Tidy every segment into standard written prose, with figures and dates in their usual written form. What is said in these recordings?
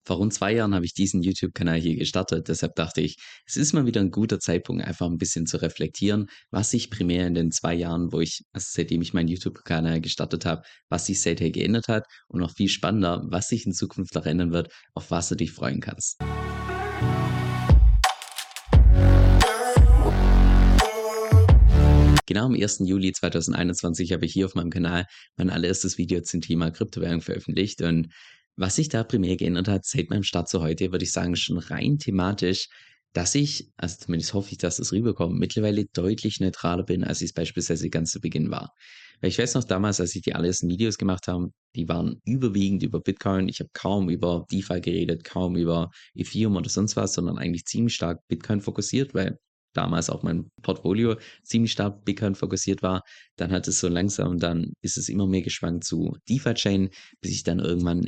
Vor rund 2 Jahren habe ich diesen YouTube-Kanal hier gestartet. Deshalb dachte ich, es ist mal wieder ein guter Zeitpunkt, einfach ein bisschen zu reflektieren, was sich primär in den 2 Jahren, seitdem ich meinen YouTube-Kanal gestartet habe, was sich seither geändert hat und noch viel spannender, was sich in Zukunft noch ändern wird, auf was du dich freuen kannst. Genau am 1. Juli 2021 habe ich hier auf meinem Kanal mein allererstes Video zum Thema Kryptowährung veröffentlicht. Und was sich da primär geändert hat seit meinem Start zu heute, würde ich sagen, schon rein thematisch, dass ich, also zumindest hoffe ich, dass es rüberkommt, mittlerweile deutlich neutraler bin, als ich es beispielsweise ganz zu Beginn war. Weil ich weiß noch damals, als ich die allerersten Videos gemacht habe, die waren überwiegend über Bitcoin. Ich habe kaum über DeFi geredet, kaum über Ethereum oder sonst was, sondern eigentlich ziemlich stark Bitcoin fokussiert, weil damals auch mein Portfolio ziemlich stark Bitcoin fokussiert war. Dann hat es so langsam dann ist es immer mehr geschwankt zu DeFi-Chain, bis ich dann irgendwann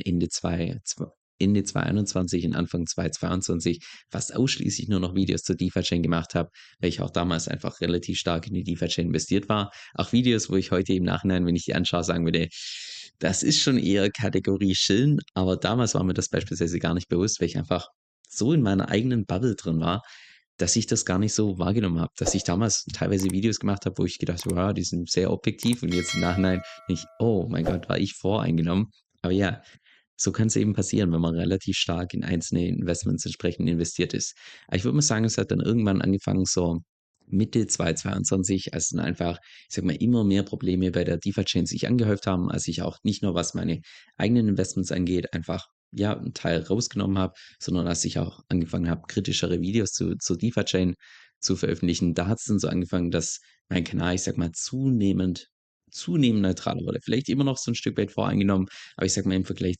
Ende 2021 und Anfang 2022 fast ausschließlich nur noch Videos zur DeFi-Chain gemacht habe, weil ich auch damals einfach relativ stark in die DeFi-Chain investiert war. Auch Videos, wo ich heute im Nachhinein, wenn ich die anschaue, sagen würde, das ist schon eher Kategorie Chillen, aber damals war mir das beispielsweise gar nicht bewusst, weil ich einfach so in meiner eigenen Bubble drin war, dass ich das gar nicht so wahrgenommen habe, dass ich damals teilweise Videos gemacht habe, wo ich gedacht habe: „Ja, die sind sehr objektiv“, und jetzt im Nachhinein denke ich: „Oh mein Gott, war ich voreingenommen?“ Aber ja, so kann es eben passieren, wenn man relativ stark in einzelne Investments entsprechend investiert ist. Aber ich würde mal sagen, es hat dann irgendwann angefangen, so Mitte 2022, als dann einfach, ich sage mal, immer mehr Probleme bei der DeFi-Chain sich angehäuft haben, als ich auch nicht nur, was meine eigenen Investments angeht, einfach, ja, 'n Teil rausgenommen habe, sondern als ich auch angefangen habe, kritischere Videos zur DeFi-Chain zu veröffentlichen. Da hat es dann so angefangen, dass mein Kanal, ich sage mal, zunehmend neutraler wurde. Vielleicht immer noch so ein Stück weit voreingenommen, aber ich sage mal, im Vergleich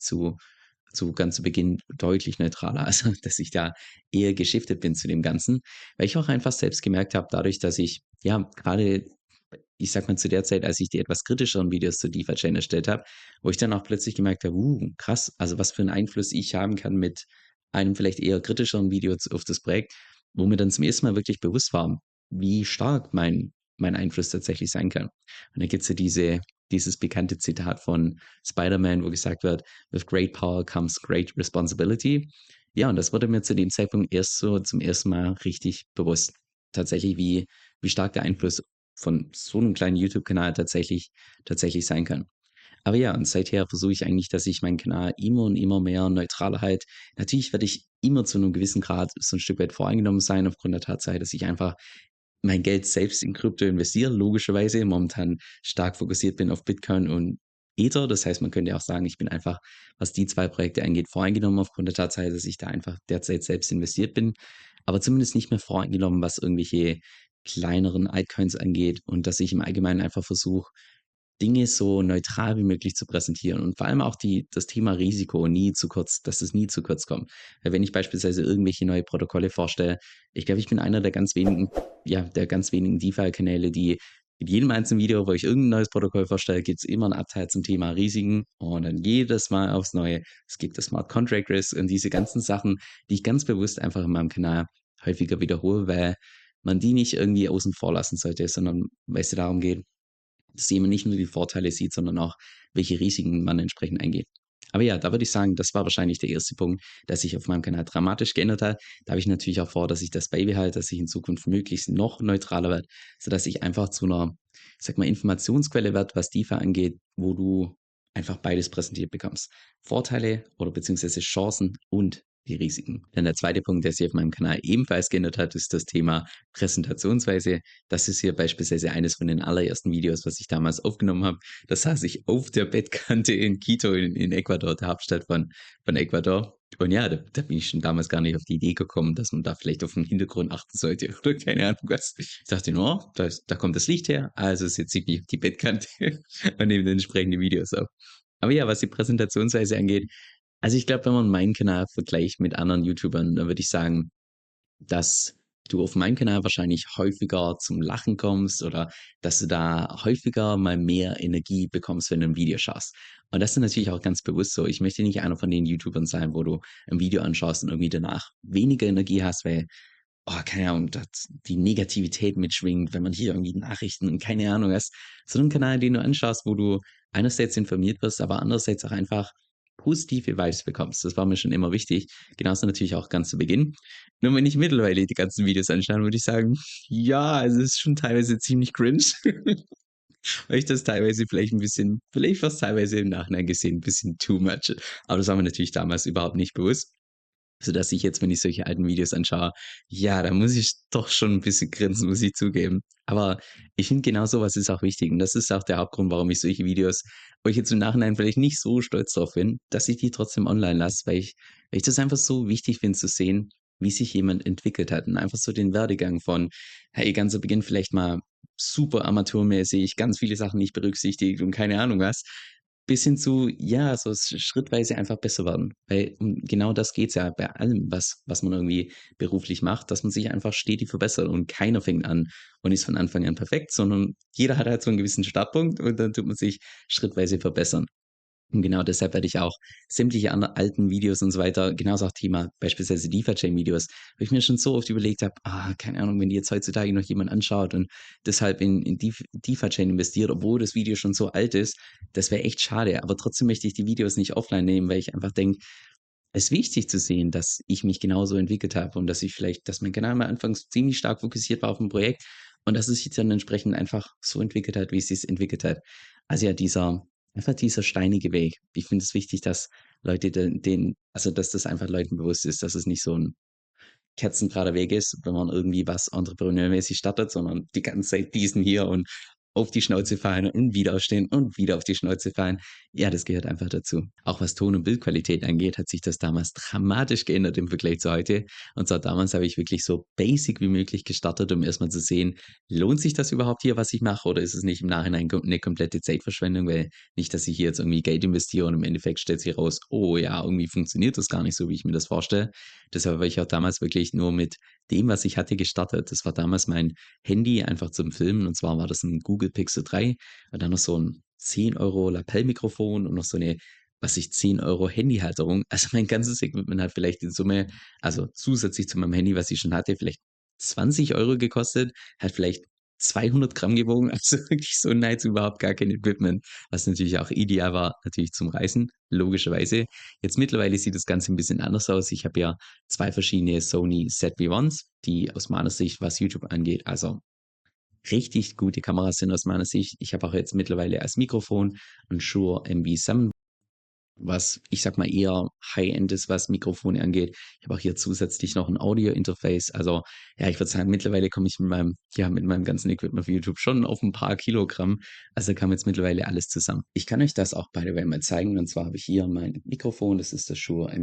zu ganz zu Beginn deutlich neutraler. Also, dass ich da eher geschiftet bin zu dem Ganzen, weil ich auch einfach selbst gemerkt habe, dadurch, dass ich, ja, gerade, ich sage mal, zu der Zeit, als ich die etwas kritischeren Videos zur DeFi-Chain erstellt habe, wo ich dann auch plötzlich gemerkt habe: krass, also was für einen Einfluss ich haben kann mit einem vielleicht eher kritischeren Video auf das Projekt“, wo mir dann zum ersten Mal wirklich bewusst war, wie stark mein Einfluss tatsächlich sein kann. Und da gibt's ja dieses bekannte Zitat von Spider-Man, wo gesagt wird: „With great power comes great responsibility.“ Ja, und das wurde mir zu dem Zeitpunkt erst so zum ersten Mal richtig bewusst. Tatsächlich, wie stark der Einfluss von so einem kleinen YouTube-Kanal tatsächlich sein kann. Aber ja, und seither versuche ich eigentlich, dass ich meinen Kanal immer und immer mehr neutraler halte. Natürlich werde ich immer zu einem gewissen Grad so ein Stück weit voreingenommen sein aufgrund der Tatsache, dass ich einfach mein Geld selbst in Krypto investiere, logischerweise momentan stark fokussiert bin auf Bitcoin und Ether. Das heißt, man könnte auch sagen, ich bin einfach, was die 2 Projekte angeht, voreingenommen aufgrund der Tatsache, dass ich da einfach derzeit selbst investiert bin, aber zumindest nicht mehr voreingenommen, was irgendwelche kleineren Altcoins angeht, und dass ich im Allgemeinen einfach versuche, Dinge so neutral wie möglich zu präsentieren und vor allem auch das Thema Risiko nie zu kurz dass es nie zu kurz kommt. Weil wenn ich beispielsweise irgendwelche neue Protokolle vorstelle, ich glaube, ich bin einer der ganz wenigen DeFi-Kanäle, die in jedem einzelnen Video, wo ich irgendein neues Protokoll vorstelle, gibt's immer 'n Abteil zum Thema Risiken und dann jedes Mal aufs Neue. Es gibt das Smart Contract Risk und diese ganzen Sachen, die ich ganz bewusst einfach in meinem Kanal häufiger wiederhole, weil man die nicht irgendwie außen vor lassen sollte, sondern weil's ja darum geht, dass jemand nicht nur die Vorteile sieht, sondern auch, welche Risiken man entsprechend eingeht. Aber ja, da würde ich sagen, das war wahrscheinlich der erste Punkt, der sich auf meinem Kanal dramatisch geändert hat. Da habe ich natürlich auch vor, dass ich das beibehalte, dass ich in Zukunft möglichst noch neutraler werde, sodass ich einfach zu einer, ich sage mal, Informationsquelle werde, was DeFi angeht, wo du einfach beides präsentiert bekommst. Vorteile oder beziehungsweise Chancen und die Risiken. Dann der zweite Punkt, der sich auf meinem Kanal ebenfalls geändert hat, ist das Thema Präsentationsweise. Das ist hier beispielsweise eines von den allerersten Videos, was ich damals aufgenommen habe. Da saß ich auf der Bettkante in Quito in Ecuador, der Hauptstadt von Ecuador. Und ja, da bin ich schon damals gar nicht auf die Idee gekommen, dass man da vielleicht auf den Hintergrund achten sollte oder keine Ahnung was. Ich dachte nur: „Oh, da kommt das Licht her, also setze ich mich auf die Bettkante und nehme dann entsprechende Videos auf.“ Aber ja, was die Präsentationsweise angeht, also ich glaube, wenn man meinen Kanal vergleicht mit anderen YouTubern, dann würde ich sagen, dass du auf meinem Kanal wahrscheinlich häufiger zum Lachen kommst oder dass du da häufiger mal mehr Energie bekommst, wenn du ein Video schaust. Und das ist natürlich auch ganz bewusst so. Ich möchte nicht einer von den YouTubern sein, wo du ein Video anschaust und irgendwie danach weniger Energie hast, weil, keine Ahnung, die Negativität mitschwingt, wenn man hier irgendwie Nachrichten und keine Ahnung hast. So 'n Kanal, den du anschaust, wo du einerseits informiert wirst, aber andererseits auch einfach positive Vibes bekommst. Das war mir schon immer wichtig. Genauso natürlich auch ganz zu Beginn. Nur wenn ich mittlerweile die ganzen Videos anschaue, würde ich sagen, ja, also es ist schon teilweise ziemlich cringe, weil ich das teilweise vielleicht ein bisschen vielleicht war's teilweise im Nachhinein gesehen 'n bisschen too much. Aber das war mir natürlich damals überhaupt nicht bewusst. Sodass ich jetzt, wenn ich solche alten Videos anschaue, ja, da muss ich doch schon 'n bisschen grinsen, muss ich zugeben. Aber ich finde, genau so was ist auch wichtig und das ist auch der Hauptgrund, warum ich solche Videos, wo ich jetzt im Nachhinein vielleicht nicht so stolz drauf bin, dass ich die trotzdem online lasse, weil ich das einfach so wichtig finde zu sehen, wie sich jemand entwickelt hat und einfach so den Werdegang von, hey, ganz zu Beginn vielleicht mal super amateurmäßig, ganz viele Sachen nicht berücksichtigt und keine Ahnung was, bis hin zu, ja, so schrittweise einfach besser werden. Weil um genau das geht's ja bei allem, was man irgendwie beruflich macht, dass man sich einfach stetig verbessert und keiner fängt an und ist von Anfang an perfekt, sondern jeder hat halt so einen gewissen Startpunkt und dann tut man sich schrittweise verbessern. Und genau deshalb werde ich auch sämtliche alten Videos und so weiter, genauso auch Thema beispielsweise DeFi-Chain-Videos, wo ich mir schon so oft überlegt habe, keine Ahnung, wenn die jetzt heutzutage noch jemand anschaut und deshalb in DeFi-Chain investiert, obwohl das Video schon so alt ist, das wäre echt schade. Aber trotzdem möchte ich die Videos nicht offline nehmen, weil ich einfach denke, es ist wichtig zu sehen, dass ich mich genauso entwickelt habe und dass mein Kanal mal anfangs ziemlich stark fokussiert war auf ein Projekt und dass es sich dann entsprechend einfach so entwickelt hat, wie es sich entwickelt hat. Also ja, dieser steinige Weg. Ich finde es wichtig, dass Leute also dass das einfach Leuten bewusst ist, dass es nicht so ein kerzengerader Weg ist, wenn man irgendwie was entrepreneurmäßig startet, sondern die ganze Zeit diesen hier und auf die Schnauze fallen und wieder aufstehen und wieder auf die Schnauze fallen. Ja, das gehört einfach dazu. Auch was Ton und Bildqualität angeht, hat sich das damals dramatisch geändert im Vergleich zu heute. Und zwar damals habe ich wirklich so basic wie möglich gestartet, um erstmal zu sehen, lohnt sich das überhaupt hier, was ich mache, oder ist es nicht im Nachhinein eine komplette Zeitverschwendung, weil nicht, dass ich hier jetzt irgendwie Geld investiere und im Endeffekt stellt sich raus, oh ja, irgendwie funktioniert das gar nicht so, wie ich mir das vorstelle. Deshalb habe ich auch damals wirklich nur mit dem, was ich hatte, gestartet. Das war damals mein Handy einfach zum Filmen und zwar war das 'n Google Pixel 3 und dann noch so 'n 10 € Lapellmikrofon und noch so 'ne, 10 € Handyhalterung. Also, mein ganzes Equipment hat vielleicht in Summe, also zusätzlich zu meinem Handy, was ich schon hatte, vielleicht 20 € gekostet, hat vielleicht 200 Gramm gewogen, also wirklich so nahezu überhaupt gar kein Equipment, was natürlich auch ideal war, natürlich zum Reisen, logischerweise. Jetzt mittlerweile sieht das Ganze 'n bisschen anders aus. Ich habe ja 2 verschiedene Sony ZV-1s, die aus meiner Sicht, was YouTube angeht, also richtig gute Kameras sind aus meiner Sicht. Ich habe auch jetzt mittlerweile als Mikrofon 'n Shure MV7, was, ich sage mal, eher High-End ist, was Mikrofone angeht. Ich habe auch hier zusätzlich noch 'n Audio-Interface. Also, ja, ich würde sagen, mittlerweile komme ich mit meinem ganzen Equipment für YouTube schon auf 'n paar Kilogramm. Also, kam jetzt mittlerweile alles zusammen. Ich kann euch das auch by the way mal zeigen. Und zwar habe ich hier mein Mikrofon, das ist das Shure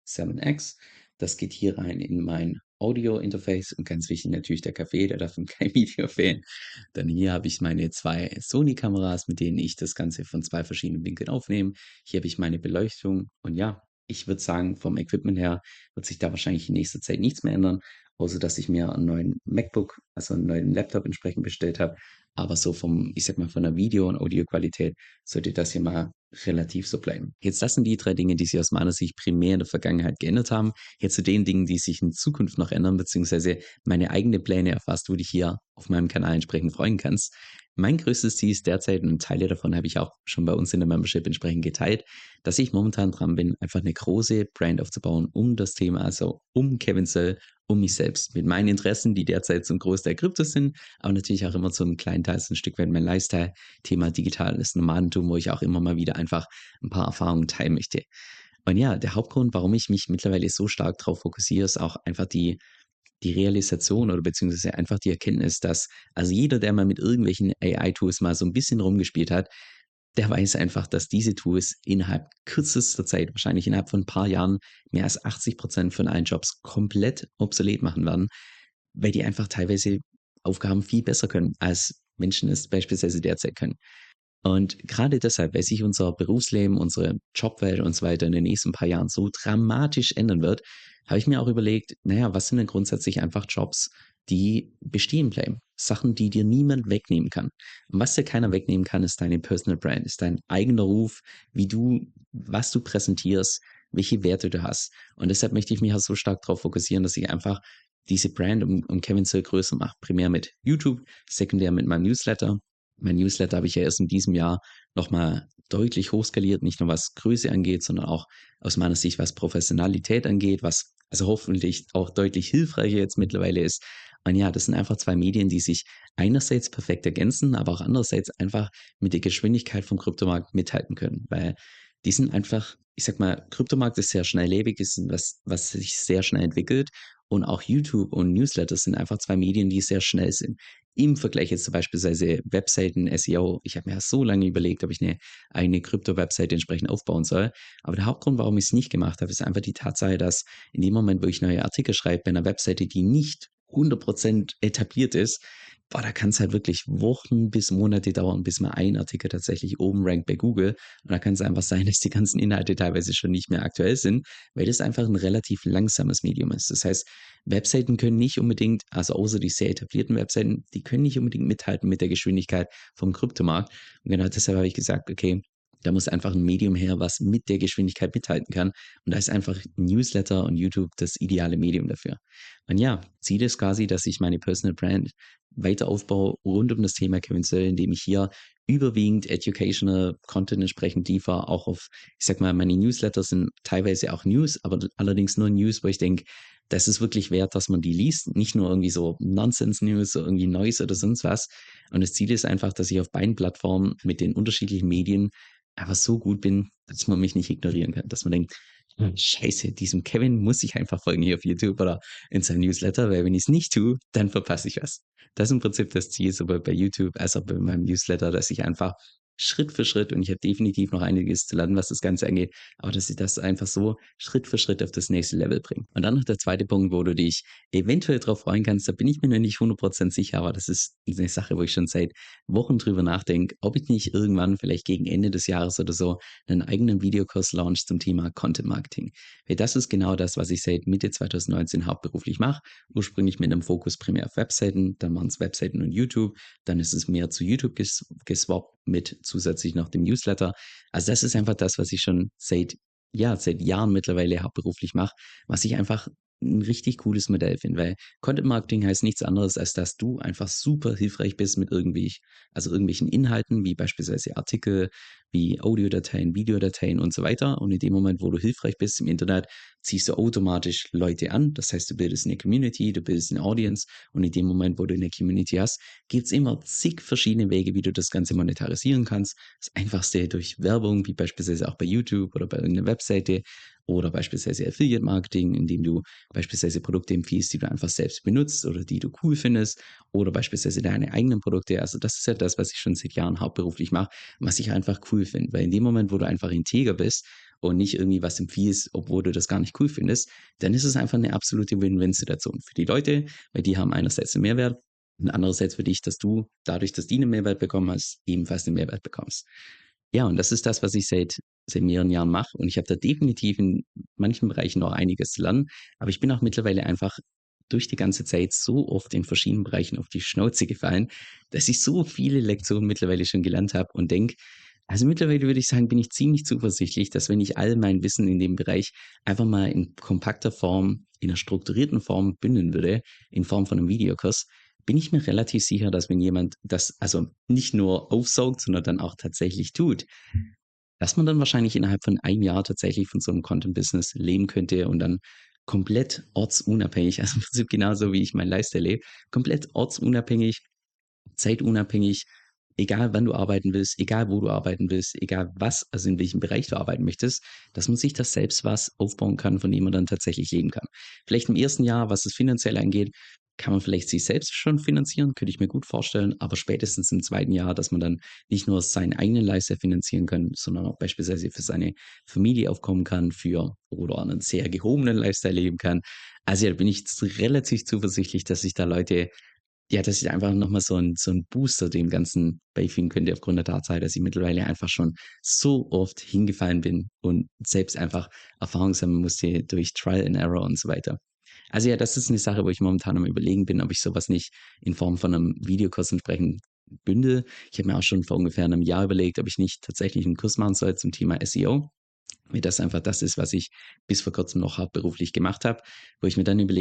MV7X. Das geht hier rein in mein Audio-Interface und ganz wichtig natürlich der Kaffee, der darf in keinem Video fehlen. Dann hier habe ich meine 2 Sony-Kameras, mit denen ich das Ganze von 2 verschiedenen Winkeln aufnehme. Hier habe ich meine Beleuchtung und ja, ich würde sagen, vom Equipment her wird sich da wahrscheinlich in nächster Zeit nichts mehr ändern, außer dass ich mir einen neuen MacBook, also einen neuen Laptop entsprechend bestellt habe. Aber so ich sage mal, von der Video und Audioqualität sollte das hier mal relativ so bleiben. Jetzt das sind die 3 Dinge, die sich aus meiner Sicht primär in der Vergangenheit geändert haben. Jetzt zu den Dingen, die sich in Zukunft noch ändern, beziehungsweise meine eigene Pläne, auf was du dich hier auf meinem Kanal entsprechend freuen kannst. Mein größtes Ziel ist derzeit, und Teile davon habe ich auch schon bei uns in der Membership entsprechend geteilt, dass ich momentan dran bin, einfach eine große Brand aufzubauen um das Thema, also um Kevin Sell, um mich selbst, mit meinen Interessen, die derzeit zum Großteil Krypto sind, aber natürlich auch immer zum kleinen Teil so ein Stück weit mein Lifestyle, Thema digitales Nomadentum, wo ich auch immer mal wieder einfach ein paar Erfahrungen teilen möchte. Und ja, der Hauptgrund, warum ich mich mittlerweile so stark darauf fokussiere, ist auch einfach die Realisation oder beziehungsweise einfach die Erkenntnis, dass, also jeder, der mal mit irgendwelchen AI-Tools mal so ein bisschen rumgespielt hat, der weiß einfach, dass diese Tools innerhalb kürzester Zeit, wahrscheinlich innerhalb von ein paar Jahren, mehr als 80% von allen Jobs komplett obsolet machen werden, weil die einfach teilweise Aufgaben viel besser können, als Menschen es beispielsweise derzeit können. Und gerade deshalb, weil sich unser Berufsleben, unsere Jobwelt und so weiter in den nächsten paar Jahren so dramatisch ändern wird, habe ich mir auch überlegt, naja, was sind denn grundsätzlich einfach Jobs, die bestehen bleiben? Sachen, die dir niemand wegnehmen kann. Und was dir keiner wegnehmen kann, ist deine Personal Brand, ist dein eigener Ruf, was du präsentierst, welche Werte du hast. Und deshalb möchte ich mich auch so stark darauf fokussieren, dass ich einfach diese Brand um Kevin Hill größer mache. Primär mit YouTube, sekundär mit meinem Newsletter Mein Newsletter habe ich ja erst in diesem Jahr noch mal deutlich hochskaliert, nicht nur was Größe angeht, sondern auch aus meiner Sicht, was Professionalität angeht, was also hoffentlich auch deutlich hilfreicher jetzt mittlerweile ist. Und ja, das sind einfach 2 Medien, die sich einerseits perfekt ergänzen, aber auch andererseits einfach mit der Geschwindigkeit vom Kryptomarkt mithalten können, weil die sind einfach ich sage mal, Kryptomarkt ist sehr schnelllebig, ist was sich sehr schnell entwickelt und auch YouTube und Newsletter sind einfach 2 Medien, die sehr schnell sind. Im Vergleich jetzt zu beispielsweise Webseiten, SEO. Ich habe mir ja so lange überlegt, ob ich eine eigene Krypto-Webseite entsprechend aufbauen soll. Aber der Hauptgrund, warum ich es nicht gemacht habe, ist einfach die Tatsache, dass in dem Moment, wo ich neue Artikel schreibe bei einer Webseite, die nicht 100% etabliert ist, boah, da kann es halt wirklich Wochen bis Monate dauern, bis mal ein Artikel tatsächlich oben rankt bei Google. Und da kann es einfach sein, dass die ganzen Inhalte teilweise schon nicht mehr aktuell sind, weil das einfach ein relativ langsames Medium ist. Das heißt, Webseiten können nicht unbedingt, also außer die sehr etablierten Webseiten, die können nicht unbedingt mithalten mit der Geschwindigkeit vom Kryptomarkt. Und genau deshalb habe ich gesagt, okay, da muss einfach ein Medium her, was mit der Geschwindigkeit mithalten kann. Und da ist einfach Newsletter und YouTube das ideale Medium dafür. Und ja, Ziel ist quasi, dass ich meine Personal Brand weiter aufbaue rund um das Thema Kevin Söll, indem ich hier überwiegend educational Content entsprechend liefere, auch auf, ich sag mal, meine Newsletter sind teilweise auch News, aber allerdings nur News, wo ich denke, das ist wirklich wert, dass man die liest, nicht nur irgendwie so Nonsense-News, so irgendwie Neues oder sonst was. Und das Ziel ist einfach, dass ich auf beiden Plattformen mit den unterschiedlichen Medien einfach so gut bin, dass man mich nicht ignorieren kann, dass man denkt, Scheiße, diesem Kevin muss ich einfach folgen hier auf YouTube oder in seinem Newsletter, weil wenn ich es nicht tue, dann verpasse ich was. Das ist im Prinzip das Ziel, sowohl bei YouTube als auch bei meinem Newsletter, dass ich einfach Schritt für Schritt, und ich habe definitiv noch einiges zu lernen, was das Ganze angeht, aber dass ich das einfach so Schritt für Schritt auf das nächste Level bringe. Und dann noch der zweite Punkt, wo du dich eventuell drauf freuen kannst, da bin ich mir noch nicht 100% sicher, aber das ist eine Sache, wo ich schon seit Wochen drüber nachdenke, ob ich nicht irgendwann vielleicht gegen Ende des Jahres oder so einen eigenen Videokurs launch zum Thema Content Marketing. Weil das ist genau das, was ich seit Mitte 2019 hauptberuflich mache. Ursprünglich mit einem Fokus primär auf Webseiten, dann waren es Webseiten und YouTube, dann ist es mehr zu YouTube geswappt mit zusätzlich noch dem Newsletter. Also das ist einfach das, was ich schon seit Jahren mittlerweile hauptberuflich mache, was ich einfach ein richtig cooles Modell finde, weil Content Marketing heißt nichts anderes, als dass du einfach super hilfreich bist mit irgendwelchen Inhalten, wie beispielsweise Artikel, wie Audiodateien, Videodateien und so weiter. Und in dem Moment, wo du hilfreich bist im Internet, ziehst du automatisch Leute an. Das heißt, du bildest eine Community, du bildest eine Audience. Und in dem Moment, wo du eine Community hast, gibt es immer zig verschiedene Wege, wie du das Ganze monetarisieren kannst. Das einfachste durch Werbung, wie beispielsweise auch bei YouTube oder bei irgendeiner Webseite oder beispielsweise Affiliate Marketing, indem du beispielsweise Produkte empfiehlst, die du einfach selbst benutzt oder die du cool findest oder beispielsweise deine eigenen Produkte. Also das ist ja das, was ich schon seit Jahren hauptberuflich mache, was ich einfach cool finde, weil in dem Moment, wo du einfach integer bist und nicht irgendwie was empfiehlst, obwohl du das gar nicht cool findest, dann ist es einfach eine absolute Win-Win-Situation für die Leute, weil die haben einerseits einen Mehrwert und andererseits für dich, dass du dadurch, dass die einen Mehrwert bekommen hast, ebenfalls einen Mehrwert bekommst. Ja, und das ist das, was ich seit mehreren Jahren mache. Und ich habe da definitiv in manchen Bereichen noch einiges zu lernen. Aber ich bin auch mittlerweile einfach durch die ganze Zeit so oft in verschiedenen Bereichen auf die Schnauze gefallen, dass ich so viele Lektionen mittlerweile schon gelernt habe und denke, also mittlerweile würde ich sagen, bin ich ziemlich zuversichtlich, dass wenn ich all mein Wissen in dem Bereich einfach mal in kompakter Form, in einer strukturierten Form bündeln würde, in Form von einem Videokurs, bin ich mir relativ sicher, dass wenn jemand das also nicht nur aufsaugt, sondern dann auch tatsächlich tut, dass man dann wahrscheinlich innerhalb von einem Jahr tatsächlich von so einem Content-Business leben könnte und dann komplett ortsunabhängig, also im Prinzip genauso wie ich mein Lifestyle lebe, komplett ortsunabhängig, zeitunabhängig, egal wann du arbeiten willst, egal wo du arbeiten willst, egal was, also in welchem Bereich du arbeiten möchtest, dass man sich das selbst was aufbauen kann, von dem man dann tatsächlich leben kann. Vielleicht im ersten Jahr, was es finanziell angeht, kann man vielleicht sich selbst schon finanzieren, könnte ich mir gut vorstellen, aber spätestens im zweiten Jahr, dass man dann nicht nur seinen eigenen Lifestyle finanzieren kann, sondern auch beispielsweise für seine Familie aufkommen kann, oder einen sehr gehobenen Lifestyle leben kann. Also ja, da bin ich relativ zuversichtlich, dass sich da Leute ja, dass ich einfach noch mal so 'n Booster dem Ganzen beifügen könnte aufgrund der Tatsache, dass ich mittlerweile einfach schon so oft hingefallen bin und selbst einfach Erfahrung sammeln musste durch Trial and Error und so weiter. Also ja, das ist 'ne Sache, wo ich momentan am Überlegen bin, ob ich so was nicht in Form von 'nem Videokurs entsprechend bündel. Ich habe mir auch schon vor ungefähr 'nem Jahr überlegt, ob ich nicht tatsächlich 'n Kurs machen soll zum Thema SEO, weil das einfach das ist, was ich bis vor Kurzem noch hauptberuflich gemacht habe, wo ich mir dann überlegt habe,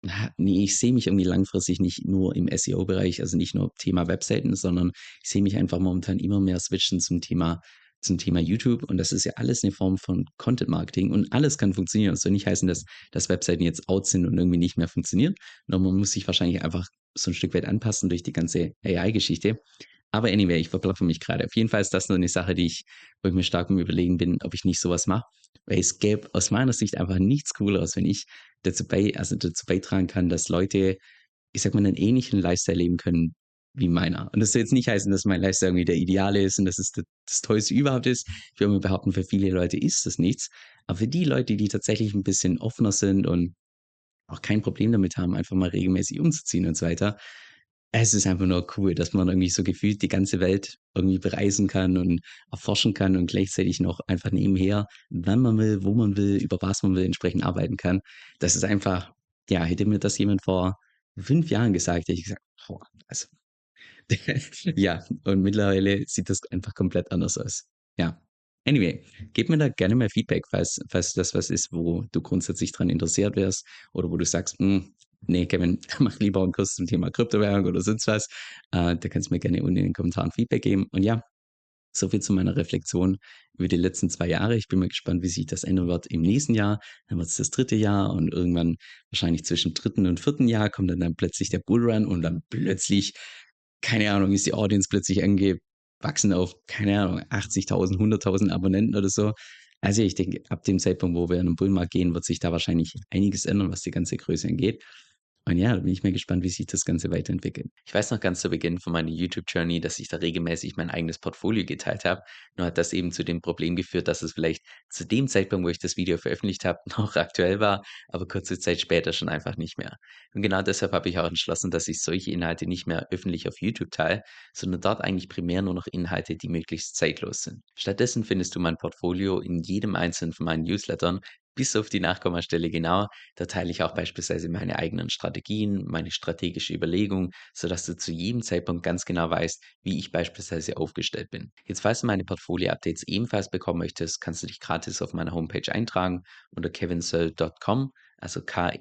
Ne, ich sehe mich irgendwie langfristig nicht nur im SEO-Bereich, also nicht nur Thema Webseiten, sondern ich sehe mich einfach momentan immer mehr switchen zum Thema YouTube, und das ist ja alles eine Form von Content Marketing und alles kann funktionieren. Das soll nicht heißen, dass Webseiten jetzt out sind und irgendwie nicht mehr funktionieren, sondern man muss sich wahrscheinlich einfach so ein Stück weit anpassen durch die ganze AI-Geschichte. Aber anyway, ich verplappere mich gerade. Auf jeden Fall ist das nur eine Sache, wo ich mir stark am Überlegen bin, ob ich nicht sowas mache, weil es gäbe aus meiner Sicht einfach nichts Cooleres, wenn ich dazu beitragen kann, dass Leute, ich sage mal, einen ähnlichen Lifestyle leben können wie meiner. Und das soll jetzt nicht heißen, dass mein Lifestyle irgendwie der Ideale ist und dass es das Tollste überhaupt ist. Ich würde mal behaupten, für viele Leute ist das nichts. Aber für die Leute, die tatsächlich ein bisschen offener sind und auch kein Problem damit haben, einfach mal regelmäßig umzuziehen und so weiter. Es ist einfach nur cool, dass man irgendwie so gefühlt die ganze Welt irgendwie bereisen kann und erforschen kann und gleichzeitig noch einfach nebenher, wann man will, wo man will, über was man will, entsprechend arbeiten kann. Das ist einfach, ja, hätte mir das jemand vor 5 Jahren gesagt, hätte ich gesagt: „Boah, also ja, und mittlerweile sieht das einfach komplett anders aus. Ja. Anyway, gib mir da gerne mal Feedback, falls das was ist, wo du grundsätzlich dran interessiert wärst oder wo du sagst: „Ne, Kevin, mach lieber einen Kurs zum Thema Kryptowährung oder sonst was.“ Da kannst du mir gerne unten in den Kommentaren Feedback geben. Und ja, so viel zu meiner Reflexion über die letzten 2 Jahre. Ich bin mal gespannt, wie sich das ändern wird im nächsten Jahr. Dann wird's das 3. Jahr und irgendwann wahrscheinlich zwischen 3. und 4. Jahr kommt dann plötzlich der Bullrun und dann plötzlich, keine Ahnung, ist die Audience plötzlich angewachsen auf, keine Ahnung, 80.000, 100.000 Abonnenten oder so. Also, ich denke, ab dem Zeitpunkt, wo wir in den Bullenmarkt gehen, wird sich da wahrscheinlich einiges ändern, was die ganze Größe angeht. Und ja, da bin ich mal gespannt, wie sich das Ganze weiterentwickelt. Ich weiß noch ganz zu Beginn von meiner YouTube-Journey, dass ich da regelmäßig mein eigenes Portfolio geteilt habe. Nur hat das eben zu dem Problem geführt, dass es vielleicht zu dem Zeitpunkt, wo ich das Video veröffentlicht habe, noch aktuell war, aber kurze Zeit später schon einfach nicht mehr. Und genau deshalb habe ich auch entschlossen, dass ich solche Inhalte nicht mehr öffentlich auf YouTube teile, sondern dort eigentlich primär nur noch Inhalte, die möglichst zeitlos sind. Stattdessen findest du mein Portfolio in jedem einzelnen von meinen Newslettern, bis auf die Nachkommastelle genau. Da teile ich auch beispielsweise meine eigenen Strategien, meine strategische Überlegung, sodass du zu jedem Zeitpunkt ganz genau weißt, wie ich beispielsweise aufgestellt bin. Jetzt, falls du meine Portfolio-Updates ebenfalls bekommen möchtest, kannst du dich gratis auf meiner Homepage eintragen unter kevinsoell.com, also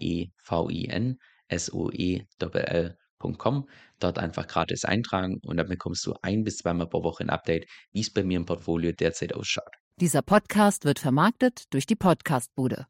KEVINSOELL.com. Dort einfach gratis eintragen und dann bekommst du 1 bis 2 Mal pro Woche ein Update, wie es bei mir im Portfolio derzeit ausschaut. Dieser Podcast wird vermarktet durch die Podcastbude.